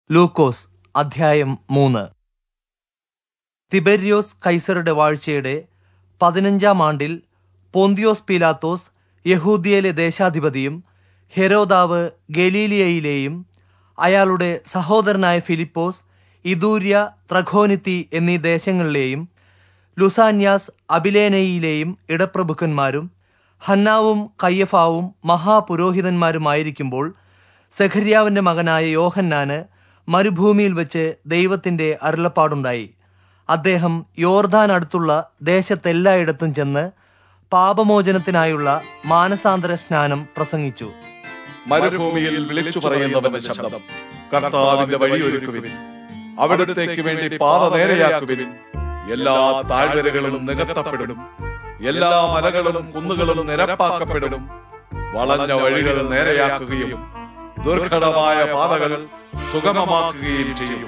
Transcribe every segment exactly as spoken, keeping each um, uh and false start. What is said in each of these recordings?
ലൂക്കോസ് അധ്യായം മൂന്ന്. തിബര്യോസ് കൈസറുടെ വാഴ്ചയുടെ പതിനഞ്ചാം ആണ്ടിൽ പോന്തിയോസ് പീലാത്തോസ് യഹൂദിയയിലെ ദേശാധിപതിയും ഹെരോദാവ് ഗലീലിയയിലെയും അയാളുടെ സഹോദരനായ ഫിലിപ്പോസ് ഇദൂര്യ, ത്രഖോനിത്തി എന്നീ ദേശങ്ങളിലെയും ലുസാന്യാസ് അബിലേനയിലെയും ഇടപ്രഭുക്കന്മാരും ഹന്നാവും കയ്യഫാവും മഹാപുരോഹിതന്മാരുമായിരിക്കുമ്പോൾ സെഖര്യാവിന്റെ മകനായ യോഹന്നാന് മരുഭൂമിയിൽ വെച്ച് ദൈവത്തിന്റെ അരുളപ്പാടുണ്ടായി. അദ്ദേഹം യോർദാൻ അടുത്തുള്ള ദേശത്തെല്ലായിടത്തും ചെന്ന് പാപമോചനത്തിനായുള്ള മാനസാന്തര സ്നാനം പ്രസംഗിച്ചു. മരുഭൂമിയിൽ വിളിച്ചു പറയുന്നവന്റെ ശബ്ദം, കർത്താവിന്റെ വഴിയൊരുക്കുവിൻ, അവിടത്തേക്ക് വേണ്ടി പാത നേരെയാക്കുവിൻ. എല്ലാ താഴ്വരകളും നികത്തപ്പെടും, എല്ലാ മലകളും കുന്നുകളും നിരപ്പാക്കപ്പെടും. വളഞ്ഞ വഴികൾ നേരെയാക്കുകയും ദുർഘടമായ പാതകൾ സുഗമമാക്കുകയും ചെയ്യും.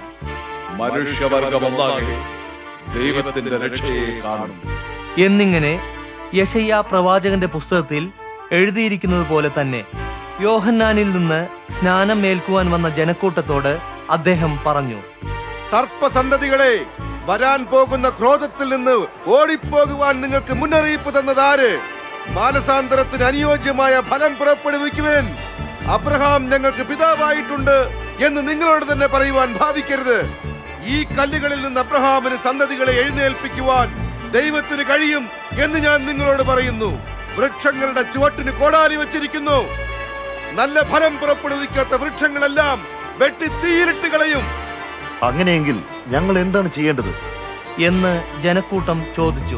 മനുഷ്യവർഗം ഒന്നാകെ ദൈവത്തിന്റെ രക്ഷയെ കാണും എന്നിങ്ങനെ യെശയ്യാ പ്രവാചകന്റെ പുസ്തകത്തിൽ എഴുതിയിരിക്കുന്നത് പോലെ തന്നെ യോഹന്നാനിൽ നിന്ന് സ്നാനം ഏൽക്കുവാൻ വന്ന ജനക്കൂട്ടത്തോട് അദ്ദേഹം പറഞ്ഞു: സർപ്പസന്തതികളെ, വരാൻ പോകുന്ന ക്രോധത്തിൽ നിന്ന് ഓടിപ്പോകുവാൻ നിങ്ങൾക്ക് മുന്നറിയിപ്പ് തന്നതാര്? മാനസാന്തരത്തിന് അനുയോജ്യമായ ഫലം പുറപ്പെടുവിക്കുവാൻ അബ്രഹാം ഞങ്ങൾക്ക് പിതാവായിട്ടുണ്ട് എന്ന് നിങ്ങളോട് തന്നെ പറയുവാൻ ഭാവിക്കരുത്. ഈ കല്ലുകളിൽ നിന്ന് അബ്രഹാമിന് സന്തതികളെ എഴുന്നേൽപ്പിക്കുവാൻ ദൈവത്തിന് കഴിയും എന്ന് ഞാൻ നിങ്ങളോട് പറയുന്നു. വൃക്ഷങ്ങളുടെ ചുവട്ടിന് കോടാലി വച്ചിരിക്കുന്നു. നല്ല ഫലം പുറപ്പെടുവിക്കാത്ത വൃക്ഷങ്ങളെല്ലാം വെട്ടി തീയിലിട്ട് കളയും. അങ്ങനെയെങ്കിൽ ഞങ്ങൾ എന്താണ് ചെയ്യേണ്ടത് എന്ന് ജനക്കൂട്ടം ചോദിച്ചു.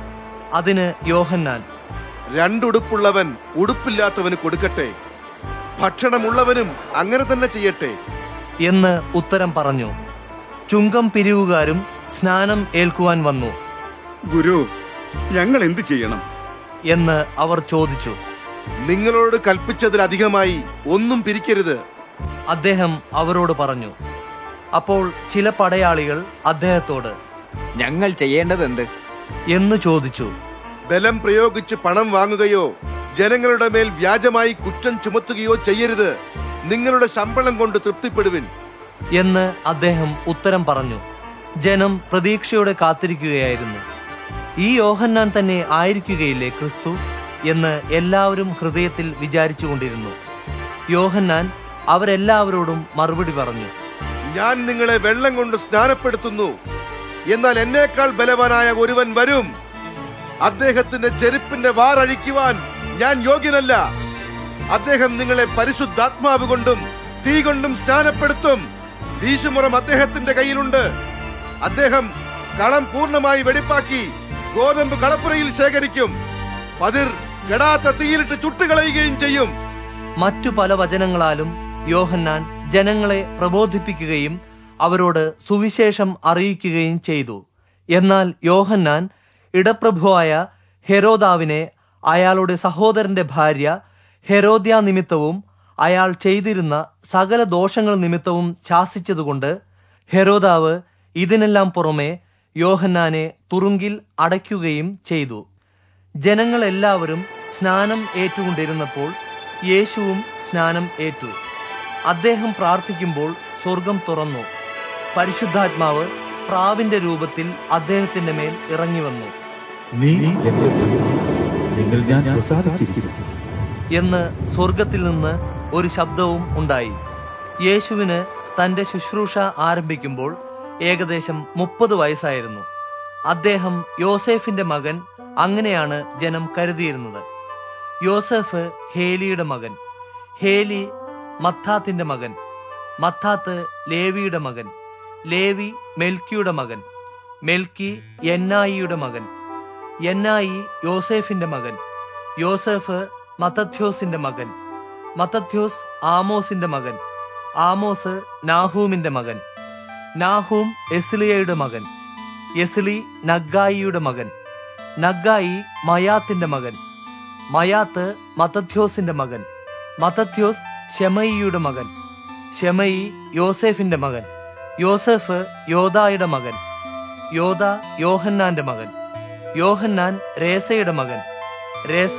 അതിന് യോഹന്നാൻ: രണ്ടുടുപ്പുള്ളവൻ ഉടുപ്പില്ലാത്തവന് കൊടുക്കട്ടെ, ഭക്ഷണമുള്ളവനും അങ്ങനെ തന്നെ ചെയ്യട്ടെ എന്ന് ഉത്തരം പറഞ്ഞു. ചുങ്കം പിരിവുകാരും സ്നാനം ഏൽക്കുവാൻ വന്നു. ഗുരു, ഞങ്ങൾ എന്ത് ചെയ്യണം എന്ന് അവർ ചോദിച്ചു. നിങ്ങളോട് കൽപ്പിച്ചതിലധികമായി ഒന്നും പിരിക്കരുത്, അദ്ദേഹം അവരോട് പറഞ്ഞു. അപ്പോൾ ചില പടയാളികൾ അദ്ദേഹത്തോട് ഞങ്ങൾ ചെയ്യേണ്ടതെന്ത് എന്ന് ചോദിച്ചു. ബലം പ്രയോഗിച്ച് പണം വാങ്ങുകയോ ജനങ്ങളുടെ മേൽ വ്യാജമായി കുറ്റം ചുമത്തുകയോ ചെയ്യരുത്. നിങ്ങളുടെ ശമ്പളം കൊണ്ട് തൃപ്തിപ്പെടുവിൻ എന്ന് അദ്ദേഹം ഉത്തരം പറഞ്ഞു. ജനം പ്രതീക്ഷയോടെ കാത്തിരിക്കുകയായിരുന്നു. ഈ യോഹന്നാൻ തന്നെ ആയിരിക്കുകയില്ലേ ക്രിസ്തു എന്ന് എല്ലാവരും ഹൃദയത്തിൽ വിചാരിച്ചുകൊണ്ടിരുന്നു. യോഹന്നാൻ അവരെല്ലാവരോടും മറുപടി പറഞ്ഞു: ഞാൻ നിങ്ങളെ വെള്ളം കൊണ്ട് സ്നാനപ്പെടുത്തുന്നു, എന്നാൽ എന്നേക്കാൾ ബലവാനായ ഒരുവൻ വരും. അദ്ദേഹത്തിന്റെ ചെരുപ്പിന്റെ വാറഴിക്കുവാൻ ഞാൻ യോഗ്യനല്ല. അദ്ദേഹം നിങ്ങളെ പരിശുദ്ധാത്മാവ് കൊണ്ടും തീ കൊണ്ടും സ്നാനപ്പെടുത്തും. വീശുമുറം അദ്ദേഹത്തിന്റെ കയ്യിലുണ്ട്. അദ്ദേഹം കളം പൂർണ്ണമായി വെടിപ്പാക്കി ഗോതമ്പ് കളപ്പുരയിൽ ശേഖരിക്കും. പതിർ കെടാത്ത തീയിലിട്ട് ചുട്ടുകളയുകയും ചെയ്യും. മറ്റു പല വചനങ്ങളാലും യോഹന്നാൻ ജനങ്ങളെ പ്രബോധിപ്പിക്കുകയും അവരോട് സുവിശേഷം അറിയിക്കുകയും ചെയ്തു. എന്നാൽ യോഹന്നാൻ ഇടപ്രഭുവായ ഹെരോദാവിനെ അയാളുടെ സഹോദരന്റെ ഭാര്യ ഹെരോദ്യ നിമിത്തവും അയാൾ ചെയ്തിരുന്ന സകല ദോഷങ്ങൾ നിമിത്തവും ശാസിച്ചതുകൊണ്ട് ഹെരോദാവ് ഇതിനെല്ലാം പുറമെ യോഹന്നാനെ തുറുങ്കിൽ അടയ്ക്കുകയും ചെയ്തു. ജനങ്ങളെല്ലാവരും സ്നാനം ഏറ്റുകൊണ്ടിരുന്നപ്പോൾ യേശുവും സ്നാനം ഏറ്റു. അദ്ദേഹം പ്രാർത്ഥിക്കുമ്പോൾ സ്വർഗം തുറന്നു. പരിശുദ്ധാത്മാവ് പ്രാവിന്റെ രൂപത്തിൽ അദ്ദേഹത്തിന്റെ മേൽ ഇറങ്ങി വന്നു. നീ നിങ്ങൾ ഞാൻ പ്രസാദിച്ചിരിക്കുന്നു എന്ന് സ്വർഗത്തിൽ നിന്ന് ഒരു ശബ്ദവും ഉണ്ടായി. യേശുവിന് തന്റെ ശുശ്രൂഷ ആരംഭിക്കുമ്പോൾ ഏകദേശം മുപ്പത് വയസ്സായിരുന്നു. അദ്ദേഹം യോസേഫിന്റെ മകൻ, അങ്ങനെയാണ് ജനം കരുതിയിരുന്നത്. യോസേഫ് ഹേലിയുടെ മകൻ, ഹേലി മത്താത്തിന്റെ മകൻ, മത്താത്ത് ലേവിയുടെ മകൻ, ലേവി മെൽക്കിയുടെ മകൻ, മെൽക്കി യന്നായിയുടെ മകൻ, യന്നായി യോസേഫിന്റെ മകൻ, യോസേഫ് മത്തഥ്യോസിന്റെ മകൻ, മത്തഥ്യോസ് ആമോസിന്റെ മകൻ, ആമോസ് നാഹൂമിന്റെ മകൻ, നാഹൂം എസ്ലിയയുടെ മകൻ, എസ്ലി നഗ്ഗായിയുടെ മകൻ, നഗ്ഗായി മയാത്തിന്റെ മകൻ, മയാത്ത് മത്തഥ്യോസിന്റെ മകൻ, മത്തഥ്യോസ് ശെമയിയുടെ മകൻ, ശെമയി യോസേഫിന്റെ മകൻ, യോസേഫ് യോദായുടെ മകൻ, യോദ യോഹന്നാന്റെ മകൻ, യോഹന്നാൻ രേസയുടെ മകൻ, രേസ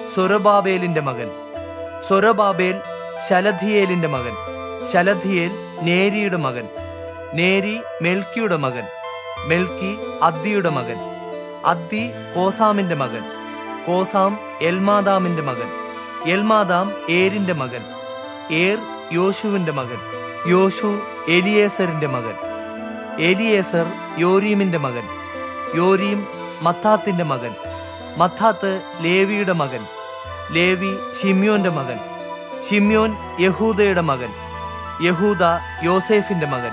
സൊരബാബേലിന്റെ മകൻ, സൊരബാബേൽ ശലഥിയേലിന്റെ മകൻ, ശലഥിയേൽ നേരിയുടെ മകൻ, നേരി മെൽക്കിയുടെ മകൻ, മെൽക്കി അദ്ദിയുടെ മകൻ, അദ്ദി കോസാമിന്റെ മകൻ, കോസാം എൽമാദാമിന്റെ മകൻ, എൽമാദാം ഏരിന്റെ മകൻ, ഏർ യോശുവിന്റെ മകൻ, യോശു എലിയേസറിന്റെ മകൻ, എലിയേസർ യോരീമിന്റെ മകൻ, യോരീം മത്താത്തിന്റെ മകൻ, മത്താത്ത് ലേവിയുടെ മകൻ, ലേവി ശിമ്യോന്റെ മകൻ, ശിമ്യോൻ യഹൂദയുടെ മകൻ, യഹൂദ യോസേഫിന്റെ മകൻ,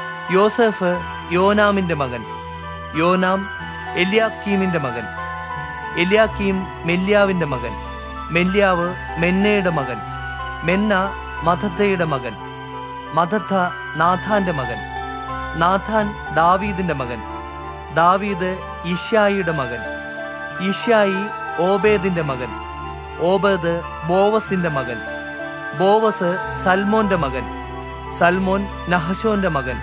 യോസേഫ് യോനാമിന്റെ മകൻ, യോനാം എല്യാക്കീമിന്റെ മകൻ, എല്യാക്കീം മെല്യാവിന്റെ മകൻ, മെല്യാവ് മെന്നയുടെ മകൻ, മെന്ന മഥത്തയുടെ മകൻ, മഥത്ത നാഥാന്റെ മകൻ, നാഥാൻ ദാവീദിന്റെ മകൻ, ദാവീദ് ഇശ്യായിയുടെ മകൻ, ഇശ്യായി ഓബേദിന്റെ മകൻ, ഓബേദ് ബോവസിന്റെ മകൻ, ബോവസ് സൽമോന്റെ മകൻ, സൽമോൻ നഹശോന്റെ മകൻ,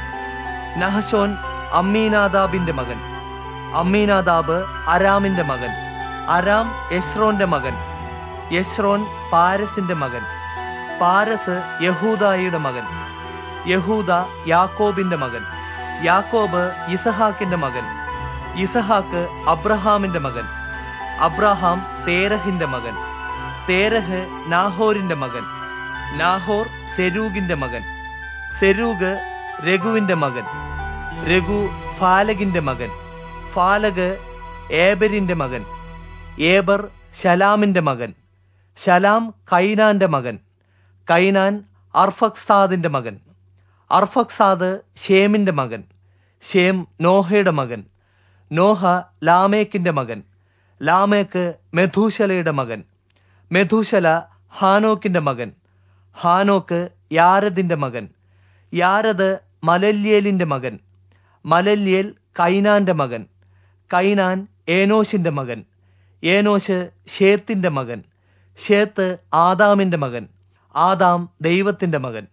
നഹശോൻ അമ്മീനാദാബിന്റെ മകൻ, അമ്മീനാദാബ് അരാമിന്റെ മകൻ, അരാം യശ്രോന്റെ മകൻ, യശ്രോൻ പാരസിന്റെ മകൻ, പാരസ് യഹൂദായുടെ മകൻ, യഹൂദ യാക്കോബിന്റെ മകൻ, യാക്കോബ് ഇസഹാക്കിന്റെ മകൻ, ഇസഹാക്ക് അബ്രഹാമിന്റെ മകൻ, അബ്രഹാം തേരഹിന്റെ മകൻ, തേരഹ് നാഹോരിന്റെ മകൻ, നാഹോർ സെരൂഗിന്റെ മകൻ, സെരൂഗ് രഘുവിന്റെ മകൻ, രഘു ഫാലഗിന്റെ മകൻ, ഫാലഗ് ഏബരിന്റെ മകൻ, ഏബർ ശലാമിന്റെ മകൻ, ശലാം കൈനാന്റെ മകൻ, കൈനാൻ അർഫക്സാദിന്റെ മകൻ, അർഫക്സാദ് ഷേമിന്റെ മകൻ, ഷേം നോഹയുടെ മകൻ, നോഹ ലാമേക്കിന്റെ മകൻ, ലാമേക്ക് മെഥൂശലയുടെ മകൻ, മെഥൂശല ഹാനോക്കിന്റെ മകൻ, ഹാനോക്ക് യാരദിന്റെ മകൻ, യാരദ് മലല്യേലിന്റെ മകൻ, മലല്യേൽ കൈനാന്റെ മകൻ, കൈനാൻ ഏനോശിന്റെ മകൻ, ഏനോശ് ഷേത്തിന്റെ മകൻ, ഷേത്ത് ആദാമിന്റെ മകൻ, ആദാം ദൈവത്തിന്റെ മകൻ.